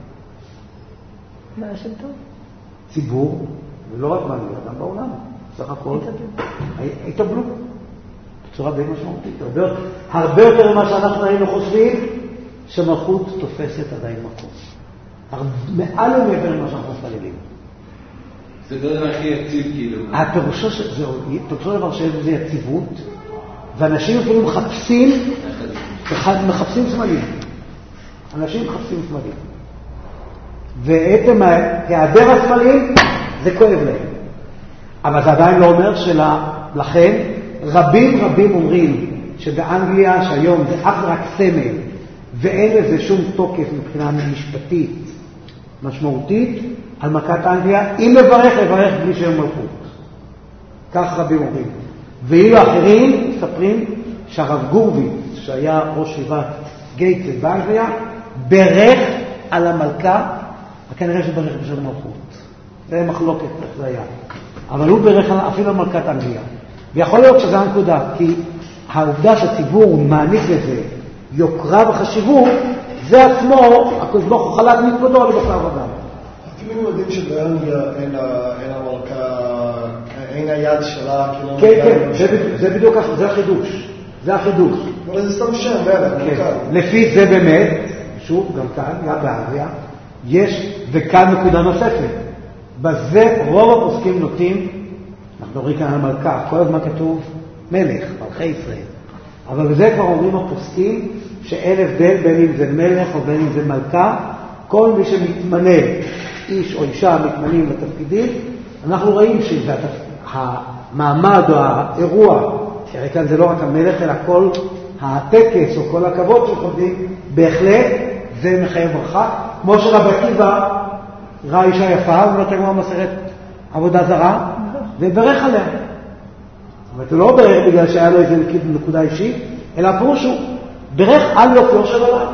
מה של טוב? ציבור, ולא רק באנגליה, גם בעולם. סך הכל, התאבלו. בצורה די משמעותית. הרבה יותר ממה שאנחנו היינו חושבים, שמלכות תופסת עדיין מקום. מעל ומעבר למה שאנחנו מתפללים. זה דבר הכי יציב כאילו. פירושו דבר שיש בזה יציבות, ואנשים אפילו מחפשים סמלים. אנשים מחפשים סמלים. ועצם היעדר הסמלים, זה כואב להם. אבל זה עדיין לא אומר שלכן, רבים אומרים שבאנגליה, שהיום זה אך רק סמל, ואין לזה שום תוקף מבחינה משפטית משמעותית, על מלכת אנגליה, אם לברך בלי שם מלכות. כך רבים אומרים. ואילו אחרים מספרים שהרב גורביץ, שהיה ראש ישיבת גייטס באנגליה, ברך על המלכה, וכנראה שברך בשם מלכות. זה מחלוקת, איך זה היה. אבל הוא ברך אפילו על מלכת אנגליה. ויכול להיות שזה הנקודה, כי העובדה שהציבור מעניק לזה יוקרה וחשיבות, זה עצמו, הקדוש ברוך הוא חלק מכבודו על בשר ודם. אפילו יודעים שבאנגליה אין המלכה, אין היד שלה, כן, זה בדיוק, זה החידוש. זה החידוש. אבל זה סתם שם, מלכה. לפי זה באמת, שוב, גם כאן, גם באנגליה, יש, וכאן נקודה נוספת. בזה רוב הפוסקים נוטים, אנחנו רואים כאן על מלכה, כל הזמן כתוב מלך, מלכי ישראל. אבל בזה כבר אומרים הפוסקים שאין הבדל בין אם זה מלך או בין אם זה מלכה, כל מי שמתמנה, איש או אישה מתמנים לתפקידים, אנחנו רואים שהמעמד או האירוע, שהרי כאן זה לא רק המלך אלא כל הטקס או כל הכבוד שחודים, בהחלט זה מחייב ברכה, כמו שרבי עקיבא ראה אישה יפה, הוא נותן כמו מסכת עבודה זרה, וברך עליה. זאת אומרת, הוא לא ברך בגלל שהיה לו איזה נקודה אישית, אלא הפירוש הוא ברך על יופיו של עולם.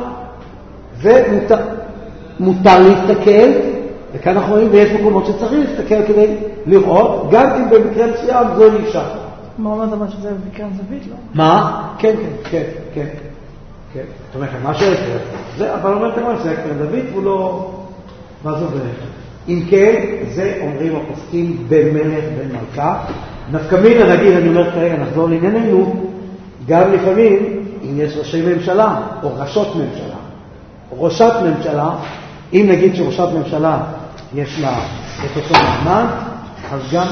ומותר להסתכל, וכאן אנחנו רואים, ויש מקומות שצריך להסתכל כדי לראות, גם אם במקרה מסוים זו אישה. מה אומרת אבל שזה בקרן זווית, לא? מה? כן. זאת אומרת, מה זה, אבל אומרת מה זה קרן זווית, הוא לא... מה זה ברך? אם כן, זה אומרים הפוסקים בין מלך ובין מלכה. נפקא מינה, נגיד, אני אומר כרגע, נחזור לענייננו, גם לפעמים, אם יש ראשי ממשלה, או ראשות ממשלה, או ראשת ממשלה, אם נגיד שראשת ממשלה יש לה את אותו מעמד, אז גם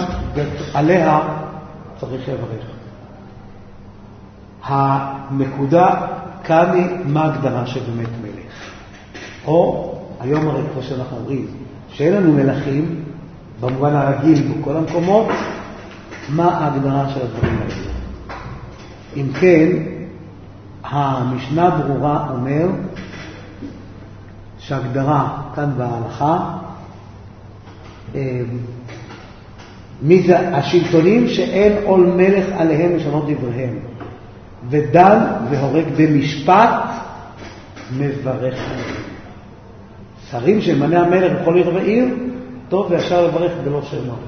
עליה צריך לברך. הנקודה כאן מה ההגדרה של באמת מלך. או היום הרי כמו שאנחנו אומרים, שאין לנו מלכים, במובן הרגיל בכל המקומות, מה ההגדרה של הדברים האלה. אם כן, המשנה ברורה אומר שההגדרה כאן בהלכה, מי זה השלטונים שאין עול מלך עליהם לשנות דבריהם, ודן והורג במשפט מברך עליהם. שרים שמנה המלך בכל עיר ועיר, טוב וישר לברך בלא שם מלכות.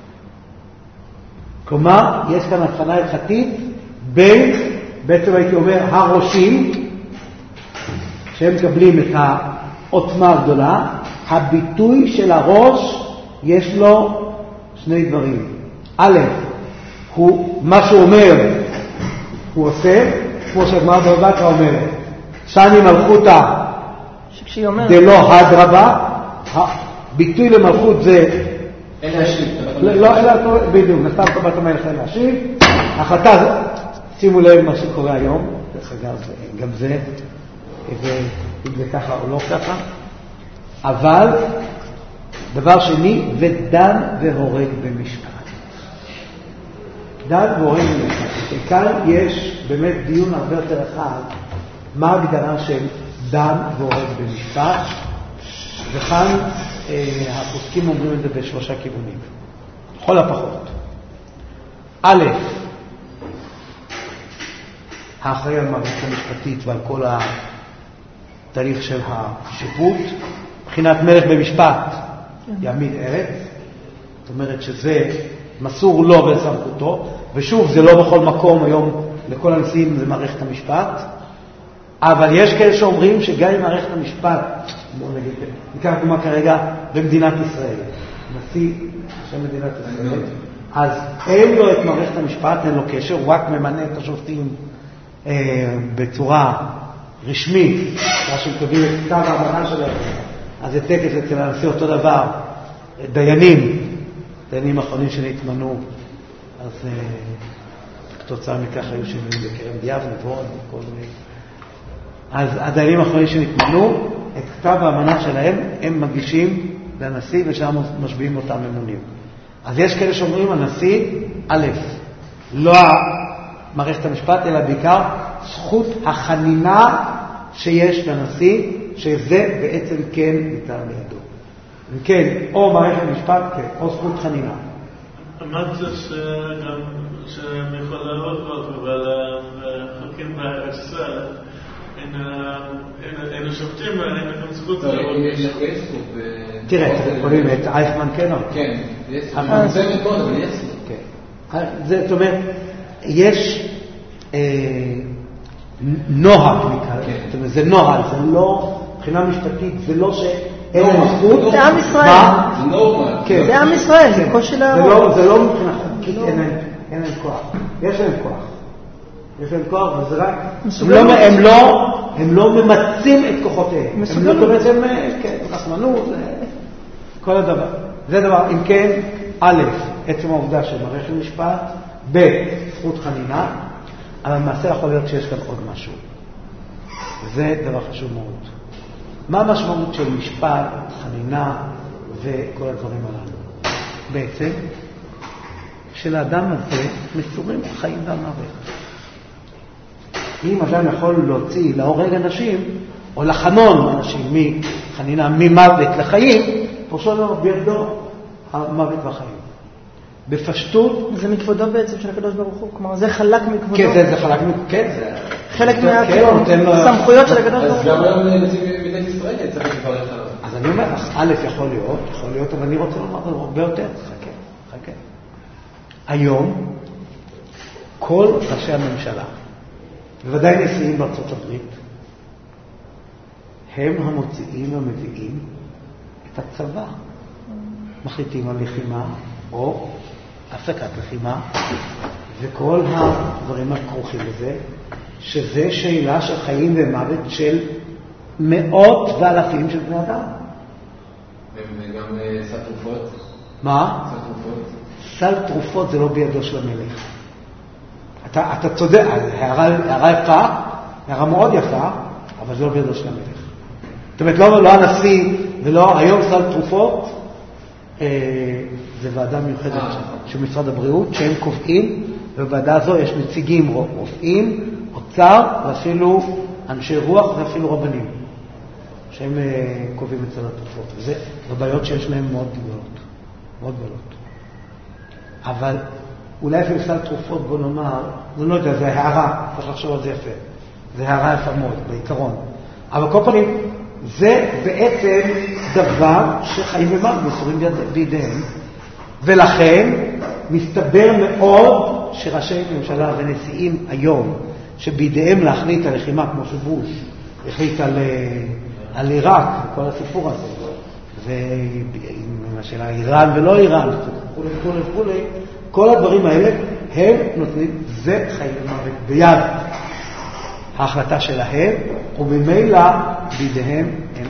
כלומר, יש כאן הבחנה הלכתית בין, בעצם הייתי אומר, הראשים, שהם מקבלים את העוצמה הגדולה, הביטוי של הראש יש לו שני דברים. א', מה שהוא אומר, הוא עושה, כמו שהגמרא בבבא בתרא אומרת, שני מלכותא דלא הדרבה, הביטוי למלכות זה אין להשיב. לא, אלא בדיוק, נתן טובת המלך אין להשיב. החלטה, שימו לב מה שקורה היום, דרך אגב, גם זה, אם זה ככה או לא ככה, אבל דבר שני, ודן והורג במשפט. דן והורג במשפט. וכאן יש באמת דיון הרבה יותר אחד, מה ההגדרה של דן והורג במשפט, וכאן הפוסקים אומרים את זה בשלושה כיוונים. לכל הפחות. א', האחראי על מערכת המשפטית ועל כל התהליך של השיפוט, מבחינת מלך במשפט, יעמיד ארץ, זאת אומרת שזה מסור לו ולסמכותו, ושוב זה לא בכל מקום היום לכל הנשיאים זה מערכת המשפט, אבל יש כאלה שאומרים שגם עם מערכת המשפט, בואו נגיד, ניקח דוגמה כרגע במדינת ישראל, נשיא של מדינת ישראל, אז אין לו את מערכת המשפט, אין לו קשר, הוא רק ממנה את השופטים בצורה רשמית, מה שמקבלים את כתב ההבנה שלהם, אז זה טקס אצל הנשיא אותו דבר, דיינים האחרונים שנתמנו, אז כתוצאה מכך היו שינויים בקרם דיאבנה ועוד וכל מיני. אז הדיינים האחרונים שנתמנו, את כתב האמנה שלהם הם מגישים לנשיא ושם משביעים אותם ממונים. אז יש כאלה שאומרים הנשיא, א', לא מערכת המשפט, אלא בעיקר זכות החנינה שיש לנשיא, שזה בעצם כן ניתן לידו. וכן, או מערכת המשפט, כן, או זכות חנינה. אמרת שהם יכולים אבל חוקים בארץ ישראל, אין השופטים, אין לכם זכות. תראה, אתם יכולים את אייכמן כן או? כן, זה מאוד, אבל יש זכות. זאת אומרת, יש נוהג נקרא, זאת אומרת, זה נוהג, זה לא, מבחינה משפטית, זה לא שאין להם זכות. זה עם ישראל. זה נורמל. זה עם ישראל, זה קושי לעבור. זה לא מבחינה חוקית, אין להם כוח. יש להם כוח. יש להם כוח, וזה רק, הם לא ממצים את כוחותיהם. הם לא תורצים, כן, רחמנות, כל הדבר. זה דבר, אם כן, א', עצם העובדה של מערכת משפט, ב', זכות חנינה, אבל למעשה יכול להיות שיש כאן עוד משהו. זה דבר חשוב מאוד. מה המשמעות של משפט, חנינה וכל הדברים הללו? בעצם, שלאדם הזה מסורים החיים והמוות. אם אדם יכול להוציא, להורג אנשים, או לחנון אנשים מחנינה, ממוות לחיים, פרשו לו בידו המוות והחיים. בפשטות... זה מכבודו בעצם של הקדוש ברוך הוא, כלומר זה חלק מכבודו. כן, זה חלק מכבודו, כן, זה... חלק מהסמכויות של הקדוש ברוך הוא. אז גם היום נציב מדינת ישראל צריך לברך עליו. אז אני אומר לך, א', יכול להיות, אבל אני רוצה לומר הרבה יותר, חכה. היום, כל ראשי הממשלה, בוודאי נשיאים בארצות הברית, הם המוציאים ומביאים את הצבא. מחליטים על לחימה או הפסקת לחימה, וכל הדברים הכרוכים בזה, שזה שאלה של חיים ומוות של מאות ואלפים של בני אדם. וגם סל תרופות. מה? סל תרופות. סל תרופות זה לא בידו של המלך. אתה צודק, הערה יפה, הערה מאוד יפה, אבל זה לא בידו של המלך. זאת אומרת, לא הנשיא ולא היום סל תרופות, זה ועדה מיוחדת של משרד הבריאות, שהם קובעים, ובוועדה הזו יש נציגים רופאים, אוצר, ואפילו אנשי רוח ואפילו רבנים, שהם קובעים את סל התרופות. וזה הבעיות שיש להם מאוד גדולות, מאוד גדולות. אבל אולי אפילו סל תרופות, בוא נאמר, זה לא יודע, זה הערה, צריך לחשוב על זה יפה. זה הערה יפה מאוד, בעיקרון. אבל כל פעמים, זה בעצם דבר שחיים ומוות מסורים בידיהם, ולכן מסתבר מאוד שראשי ממשלה ונשיאים היום, שבידיהם להחליט על לחימה כמו שבוש, החליט על עיראק, כל הסיפור הזה, ועם השאלה איראן ולא איראן, וכו', כל הדברים האלה, הם נותנים, זה חיים ומוות ביד. ההחלטה שלהם, וממילא בידיהם הם.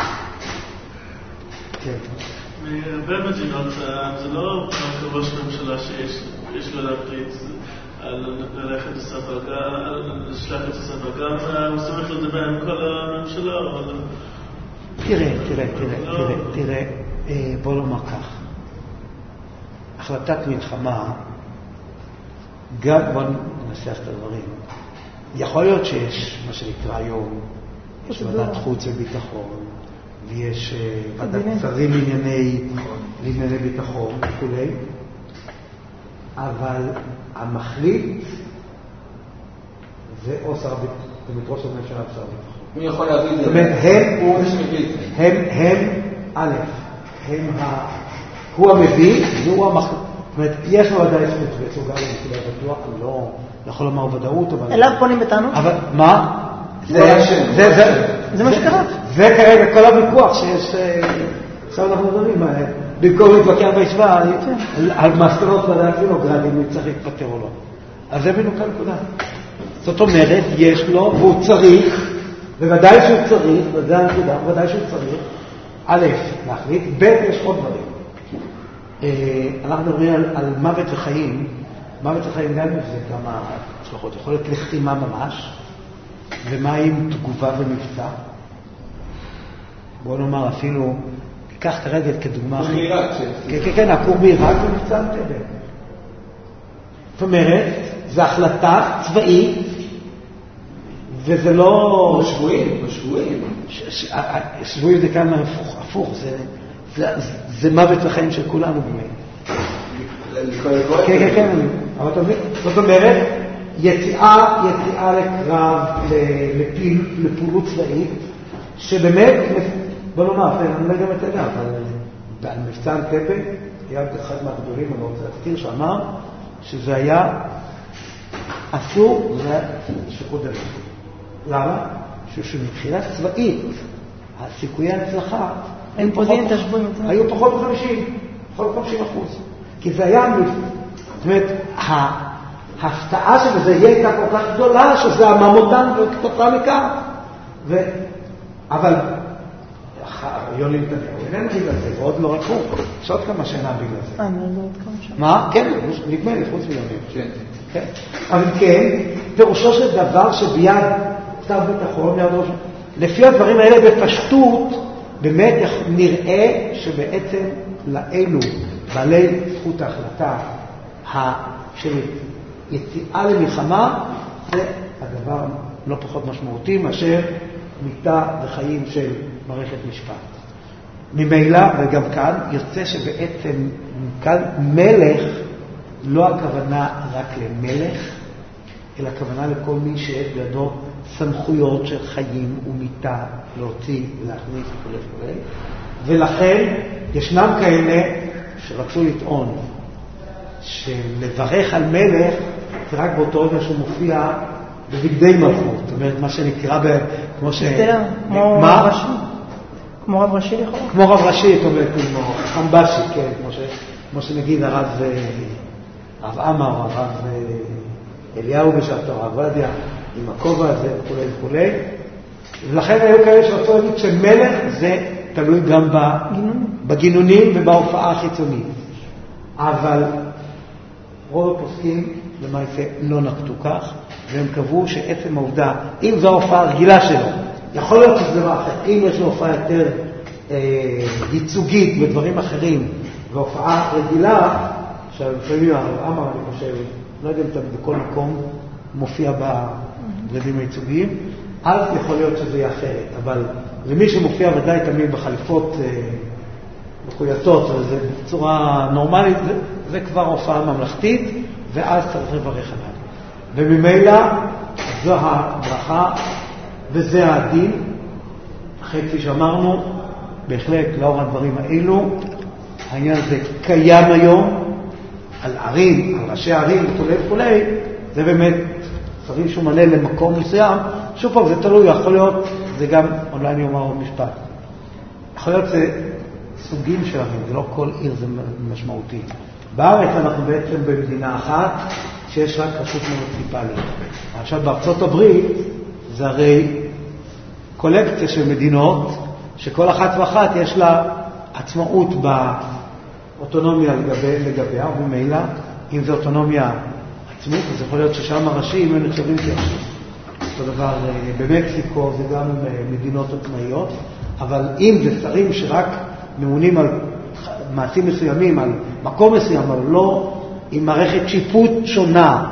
כן. בהרבה מדינות זה לא כמו ראש ממשלה שיש לו להחליט ללכת לספר, לשלח את הספר, גם הוא סומך לדבר עם כל הממשלה. תראה, בוא נאמר כך. החלטת מלחמה, גם בוא ננסח את הדברים, יכול להיות שיש מה שנקרא היום, יש ועדת חוץ וביטחון, ויש ועדת שרים לענייני ביטחון וכולי, אבל המחליט זה או שר הביטחון, ראש הממשלה ושר הביטחון. מי יכול להביא את זה? זאת אומרת, הוא המביא, והוא המחליט. זאת אומרת, יש לו עדיין זכות וטו, גם למסיבה בטוח, אני לא יכול לומר ודאות, אבל... אליו פונים בטענות? אבל מה? זה מה שקרה. זה כרגע כל הוויכוח שיש... עכשיו אנחנו מדברים, במקום להתווכח בישיבה, על מסקנות ועדת וינוגרד, אם הוא צריך להתפטר או לא. אז זה בדיוק הנקודה. זאת אומרת, יש לו, והוא צריך, בוודאי שהוא צריך, וזה הנקודה, בוודאי שהוא צריך, א', להחליט, ב', יש עוד דברים. אנחנו מדברים על מוות וחיים, מוות וחיים גם זה כמה השלכות, יכול להיות לחימה ממש, ומה עם תגובה ומבצע? בוא נאמר אפילו, תיקח כרגע כדוגמה אחת. כן, הכור בעיראק ומבצע אנטבה. זאת אומרת, זו החלטה צבאית, וזה לא... שבויים זה כאן הפוך, זה מוות לחיים של כולנו באמת. כן, אבל אתה מבין? זאת אומרת, יציאה לקרב, לפעילות צבאית, שבאמת, בוא נאמר, אני לא גם את זה, אבל במבצע אנטבה, היה אחד מהגדולים, אני רוצה להזכיר, שאמר שזה היה אסור, זה שקודם. למה? שמבחינה צבאית, הסיכויי ההצלחה, היו פחות מ-50%. כי זה היה, זאת אומרת, ההפתעה שבזה הייתה כל כך גדולה, שזה הממותן וכתוצאה מכך. אבל יולי נתניהו, איננו בגלל זה, ועוד לא רקו, יש עוד כמה שנה בגלל זה. אני לא יודעת כמה שנה. מה? כן, נדמה לי, חוץ מיולי. כן. אבל כן, פירושו של דבר שביד שר ביטחון, לפי הדברים האלה בפשטות, באמת נראה שבעצם לאלו בעלי זכות ההחלטה של יציאה למלחמה, זה הדבר לא פחות משמעותי מאשר מיטה וחיים של מערכת משפט. ממילא, וגם כאן, יוצא שבעצם כאן מלך, לא הכוונה רק למלך, אלא הכוונה לכל מי שיש בידו סמכויות של חיים ומיטה להוציא ולהכניס וכו'. ולכן ישנם כאלה שרצו לטעון שלברך על מלך זה רק באותו רגע שהוא מופיע בבגדי מלכות. זאת אומרת, מה שנקרא כמו ש... כמו רב ראשי יכול? כמו רב ראשי, זאת אומרת, כמו חמבשי, כן, כמו שנגיד הרב עמר, הרב אליהו בשעתו, הרב עובדיה, עם הכובע הזה וכו'. ולכן היו כאלה שרצו להגיד שמלך זה תלוי גם בגינונים ובהופעה החיצונית. אבל רוב הפוסקים למעשה לא נקטו כך, והם קבעו שעצם העובדה, אם זו ההופעה הרגילה שלו, יכול להיות שזה דבר אחר, אם יש לו הופעה יותר ייצוגית ודברים אחרים, והופעה רגילה, שלפעמים הרב עמר, אני חושב, לא יודע אם אתה בכל מקום מופיע בדברים הייצוגיים, אז יכול להיות שזה יהיה אחרת, אבל למי שמופיע ודאי תמיד בחליפות מחויטות, זה בצורה נורמלית, זה כבר הופעה ממלכתית, ואז צריך לברך עליו. וממילא זו הברכה וזה הדין, אחרי כפי שאמרנו, בהחלט לאור הדברים האלו, העניין הזה קיים היום, על ערים, על ראשי ערים וכו', זה באמת שרים שהוא מלא למקום מסוים, שוב פעם זה תלוי, יכול להיות, זה גם, אולי אני אומר עוד משפט, יכול להיות זה סוגים של ערים, זה לא כל עיר זה משמעותי. בארץ אנחנו בעצם במדינה אחת שיש רק רשות מוניציפלית. עכשיו בארצות הברית זה הרי קולקציה של מדינות שכל אחת ואחת יש לה עצמאות באוטונומיה לגביה, וממילא אם זו אוטונומיה עצמית, אז יכול להיות ששם הראשים הם נחשבים כראשים. אותו דבר במקסיקו זה גם מדינות עצמאיות, אבל אם זה שרים שרק ממונים על מעשים מסוימים, על מקום מסוים, אבל לא עם מערכת שיפוט שונה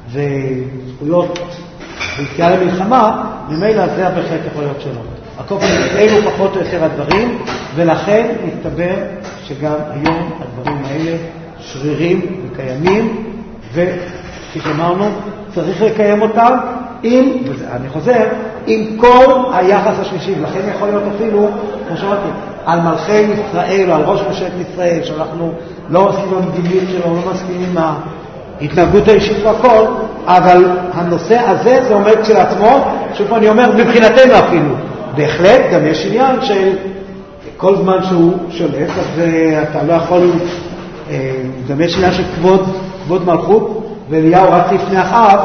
וזכויות ביציאה למלחמה, ממילא זה בהחלט יכול להיות שלא. הקופים אלו פחות או יותר הדברים, ולכן מסתבר שגם היום הדברים האלה שרירים וקיימים, וכפי שאמרנו, צריך לקיים אותם אני חוזר, עם כל היחס השלישי, ולכן יכול להיות אפילו, כמו שאמרתי, על מלכי ישראל או על ראש ממשלת ישראל, שאנחנו לא מסכימים עם המדיניות שלו, לא מסכימים עם ההתנהגות האישית והכל, אבל הנושא הזה זה עומד כשלעצמו, שוב אני אומר, מבחינתנו אפילו, בהחלט גם יש עניין של כל זמן שהוא שולט, אז אתה לא יכול, גם יש עניין של כבוד מלכות, ואליהו רק לפני אחאב,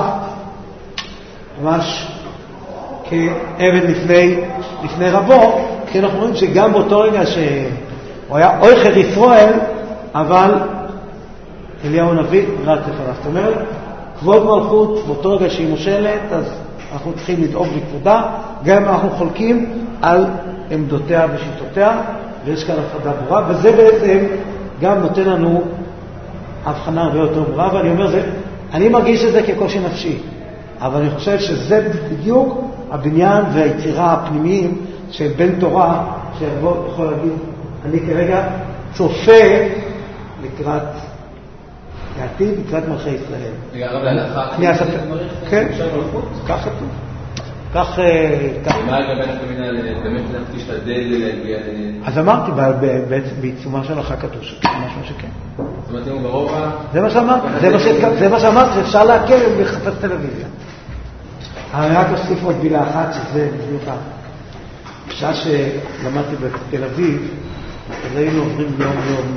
ממש כאבן לפני רבו, כי אנחנו רואים שגם באותו רגע שהוא היה אויכר ישראל, אבל אליהו הנביא רץ לפניו. זאת אומרת, כבוד מלכות, באותו רגע שהיא מושלת, אז אנחנו צריכים לדאוג לכבודה, גם אם אנחנו חולקים על עמדותיה ושיטותיה, ויש כאן הפרדה ברורה, וזה בעצם גם נותן לנו הבחנה הרבה יותר ברורה, ואני אומר, אני מרגיש את זה כקושי נפשי. אבל אני חושב שזה בדיוק הבניין והיצירה הפנימיים של בן תורה, שיכול להגיד, אני כרגע צופה לקראת העתיד, לקראת מלכי ישראל. רגע, הרב להלכה, כן, כך כתוב. כך... מה לגבי הכוונה באמת תשתדל להגיע... אז אמרתי, בעיצומה של הלכה כתוב משהו שכן. זאת אומרת, אם ברובע... זה מה שאמרתי, אפשר להקל ולחפש טלוויזיה. אני רק אוסיף עוד מילה אחת, שזה בדיוק בשעה שלמדתי בתל אביב, אז היינו עוברים יום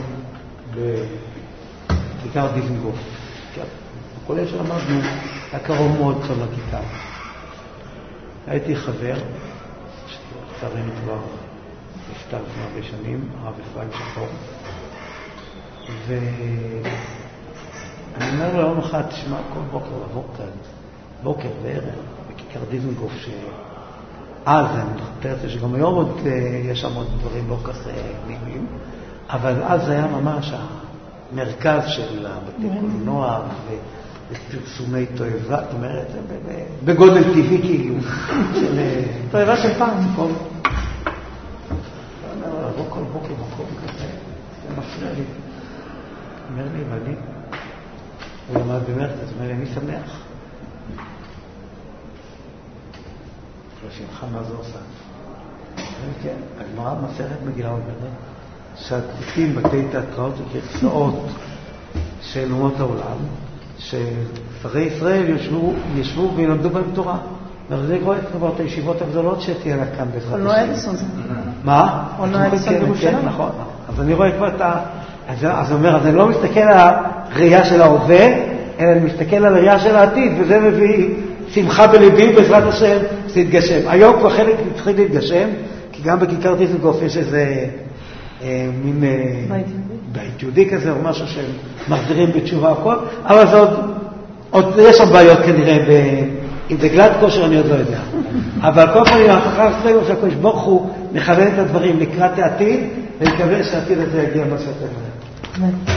בכיכר דיזנגוף. הכולל שלמדנו היה קרוב מאוד צום לכיכר. הייתי חבר, שצרינו כבר נפטר לפני הרבה שנים, הרב אפרים שחור, ואני אומר לו יום אחד, תשמע, כל בוקר לבוא כאן, בוקר וערב, בכיכר דיזנגוף, שאז אני מתחתרת, שגם היום עוד יש שם עוד דברים לא כך נעימים, אבל אז זה היה ממש המרכז של הבתי קולנוע ופרסומי תועבה, זאת אומרת, בגודל טבעי כאילו, של תועבה של פעם. אני אומר לו, לבוא כל בוקר מקום כזה, זה מפריע לי. אומר לי, ואני, הוא למד במרץ, זאת אומרת, אני שמח. שמחה, מה זה עושה? כן, הגמרא מסכת מגילה אומרת שהתיקים בתי תיאטראות וכרסאות של אומות העולם, ששרי ישראל ישבו וילמדו בהם תורה. וזה רואה כבר את הישיבות הגדולות שתהיינה כאן בעזרת השם. קולנוע אדיסון. מה? קולנוע אדיסון בירושלים. נכון. אז אני רואה כבר את אז אני אומר, אז אני לא מסתכל על הראייה של ההווה, אלא אני מסתכל על הראייה של העתיד, וזה מביא שמחה בלבי בעזרת השם שיתגשם. היום כבר חלק מתחיל להתגשם, כי גם בכיכר דיזנגוף יש איזה מין בית יהודי כזה, או משהו שהם מחזירים בתשובה הכל, אבל זה עוד יש שם בעיות כנראה אם זה גלת כושר אני עוד לא יודע. אבל כל פעם אחר סלגו שהקדוש ברוך הוא מכוון את הדברים לקראת העתיד, ונקווה שהעתיד הזה יגיע מה שאתם אומרים.